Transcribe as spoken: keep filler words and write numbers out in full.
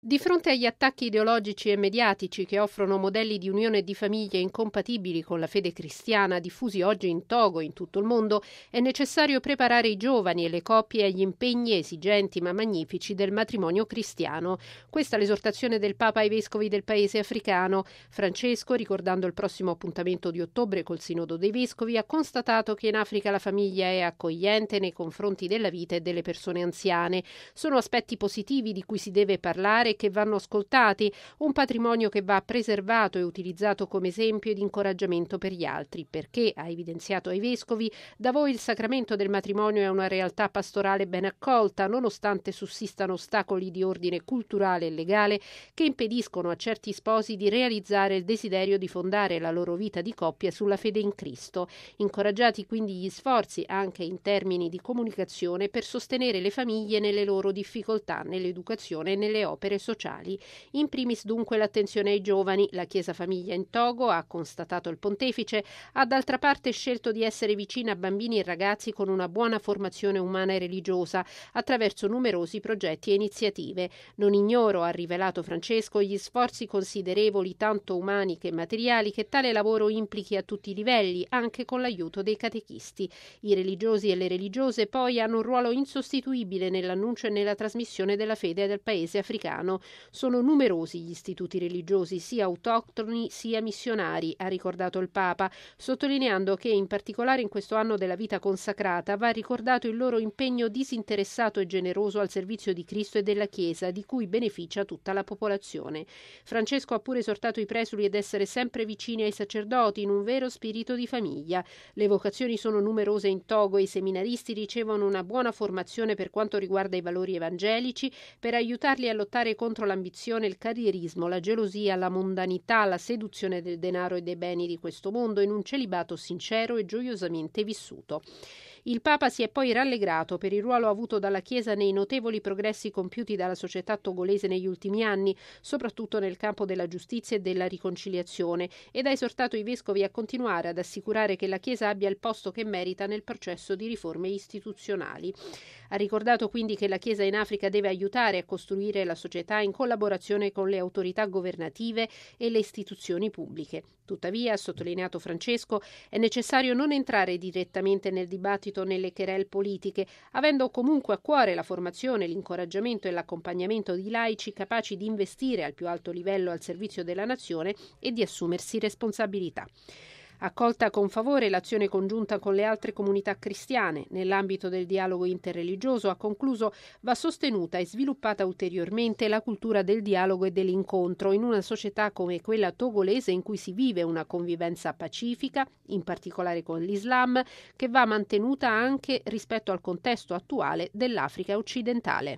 Di fronte agli attacchi ideologici e mediatici che offrono modelli di unione e di famiglia incompatibili con la fede cristiana diffusi oggi in Togo e in tutto il mondo, è necessario preparare i giovani e le coppie agli impegni esigenti ma magnifici del matrimonio cristiano. Questa è l'esortazione del Papa ai vescovi del paese africano. Francesco, ricordando il prossimo appuntamento di ottobre col Sinodo dei Vescovi, ha constatato che in Africa la famiglia è accogliente nei confronti della vita e delle persone anziane. Sono aspetti positivi di cui si deve parlare, che vanno ascoltati, un patrimonio che va preservato e utilizzato come esempio ed incoraggiamento per gli altri, perché, ha evidenziato ai vescovi, da voi il sacramento del matrimonio è una realtà pastorale ben accolta, nonostante sussistano ostacoli di ordine culturale e legale che impediscono a certi sposi di realizzare il desiderio di fondare la loro vita di coppia sulla fede in Cristo. Incoraggiati quindi gli sforzi, anche in termini di comunicazione, per sostenere le famiglie nelle loro difficoltà, nell'educazione e nelle opere sociali. In primis dunque l'attenzione ai giovani. La Chiesa Famiglia in Togo, ha constatato il pontefice, ha d'altra parte scelto di essere vicina a bambini e ragazzi con una buona formazione umana e religiosa attraverso numerosi progetti e iniziative. Non ignoro, ha rivelato Francesco, gli sforzi considerevoli tanto umani che materiali che tale lavoro implichi a tutti i livelli, anche con l'aiuto dei catechisti. I religiosi e le religiose poi hanno un ruolo insostituibile nell'annuncio e nella trasmissione della fede del paese africano. Sono numerosi gli istituti religiosi, sia autoctoni sia missionari, ha ricordato il Papa, sottolineando che in particolare in questo anno della vita consacrata va ricordato il loro impegno disinteressato e generoso al servizio di Cristo e della Chiesa, di cui beneficia tutta la popolazione. Francesco ha pure esortato i presuli ad essere sempre vicini ai sacerdoti in un vero spirito di famiglia. Le vocazioni sono numerose in Togo e i seminaristi ricevono una buona formazione per quanto riguarda i valori evangelici, per aiutarli a lottare contro l'ambizione, il carrierismo, la gelosia, la mondanità, la seduzione del denaro e dei beni di questo mondo in un celibato sincero e gioiosamente vissuto. Il Papa si è poi rallegrato per il ruolo avuto dalla Chiesa nei notevoli progressi compiuti dalla società togolese negli ultimi anni, soprattutto nel campo della giustizia e della riconciliazione, ed ha esortato i vescovi a continuare ad assicurare che la Chiesa abbia il posto che merita nel processo di riforme istituzionali. Ha ricordato quindi che la Chiesa in Africa deve aiutare a costruire la società in collaborazione con le autorità governative e le istituzioni pubbliche. Tuttavia, ha sottolineato Francesco, è necessario non entrare direttamente nel dibattito nelle querelle politiche, avendo comunque a cuore la formazione, l'incoraggiamento e l'accompagnamento di laici capaci di investire al più alto livello al servizio della nazione e di assumersi responsabilità. Accolta con favore l'azione congiunta con le altre comunità cristiane nell'ambito del dialogo interreligioso, ha concluso, va sostenuta e sviluppata ulteriormente la cultura del dialogo e dell'incontro in una società come quella togolese in cui si vive una convivenza pacifica, in particolare con l'Islam, che va mantenuta anche rispetto al contesto attuale dell'Africa occidentale.